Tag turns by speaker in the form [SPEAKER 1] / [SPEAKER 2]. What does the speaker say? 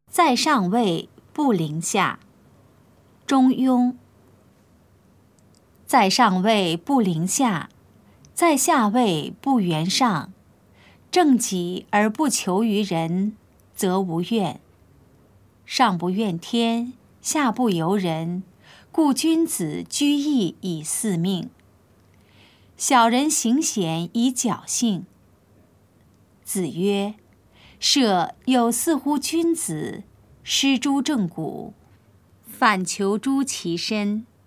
[SPEAKER 1] 在上位不临下。中庸。在上位不临下，在下位不圆上。正己而不求于人，则无怨。上不怨天，下不尤人，故君子居易以四命。小人行险以侥幸。子曰：射有似乎君子，失诸正骨，反求诸其身。